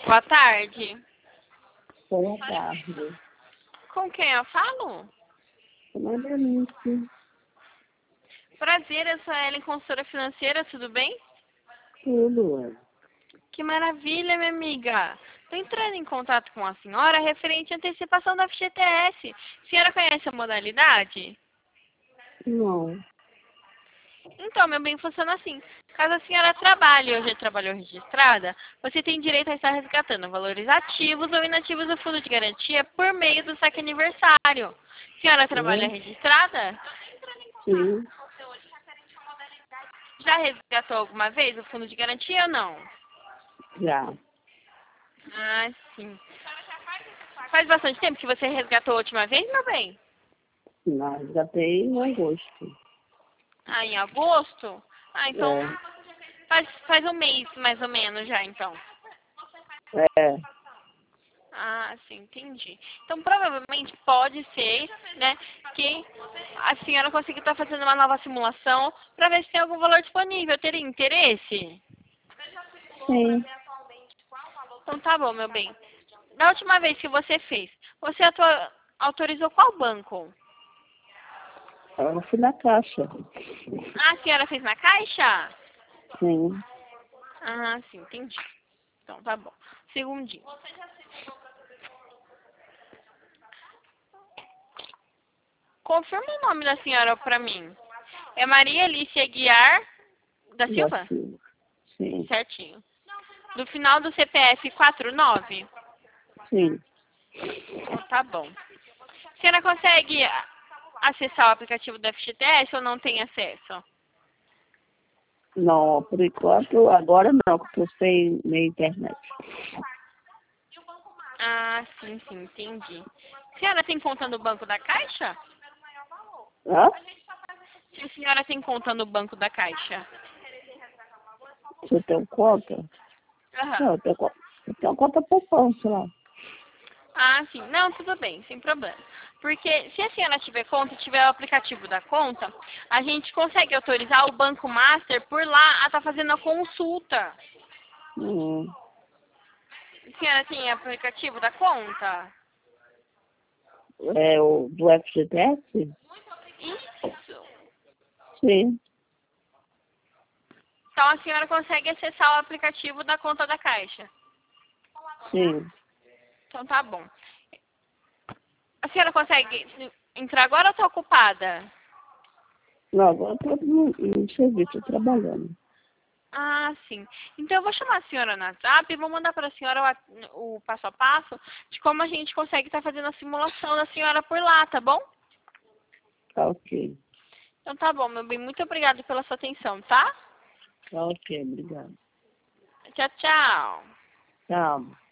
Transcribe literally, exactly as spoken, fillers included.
Boa tarde. Boa tarde. Com quem eu falo? Uma delícia. Prazer, eu sou a Ellen, consultora financeira, tudo bem? Tudo. Que maravilha, minha amiga. Estou entrando em contato com a senhora referente à antecipação da F G T S. A senhora conhece a modalidade? Não. Então, meu bem, funciona assim. Caso a senhora trabalhe ou já trabalhou registrada, você tem direito a estar resgatando valores ativos ou inativos do fundo de garantia por meio do saque aniversário. A senhora trabalha É? registrada? Sim. Já resgatou alguma vez o fundo de garantia ou não? Já. Ah, sim. Faz bastante tempo que você resgatou a última vez, meu bem? Nós já tem em agosto. Ah, em agosto? Ah, então É. faz, faz um mês mais ou menos já, então. É. Ah, sim, entendi. Então, provavelmente pode ser, né, que a senhora consiga estar fazendo uma nova simulação para ver se tem algum valor disponível. Teria interesse? Sim. Então, tá bom, meu bem. Da última vez que você fez, você atua- autorizou qual banco? Eu fui na caixa. Ah, a senhora fez na Caixa? Sim. Ah, sim, entendi. Então, tá bom. Segundinho. Confirma o nome da senhora para mim. É Maria Alice Aguiar da Da Silva? Silva. Sim. Certinho. Do final do C P F quarenta e nove? Sim. Então, tá bom. A senhora consegue a- acessar o aplicativo do F G T S ou não tem acesso? Não, por enquanto, agora não, porque eu sei na internet. Ah, sim, sim, entendi. A senhora tem conta no Banco da Caixa? Hã? Se a senhora tem conta no Banco da Caixa? Você tem conta? Aham. Não, eu tenho, co- eu tenho conta poupança lá. Ah, sim. Não, tudo bem, sem problema. Porque se a senhora tiver conta e tiver o aplicativo da conta, a gente consegue autorizar o Banco Master por lá a estar fazendo a consulta. Hum. A senhora tem aplicativo da conta? É o do F G T S? Isso. Sim. Então a senhora consegue acessar o aplicativo da conta da Caixa. Sim. Então tá bom. A senhora consegue entrar agora ou está ocupada? Não, agora eu estou no, no serviço, tô trabalhando. Ah, sim. Então eu vou chamar a senhora no WhatsApp e vou mandar para a senhora o, a- o passo a passo de como a gente consegue estar fazendo a simulação da senhora por lá, tá bom? Tá ok. Então tá bom, meu bem. Muito obrigada pela sua atenção, tá? Tá ok, obrigado. Tchau, tchau. Tchau.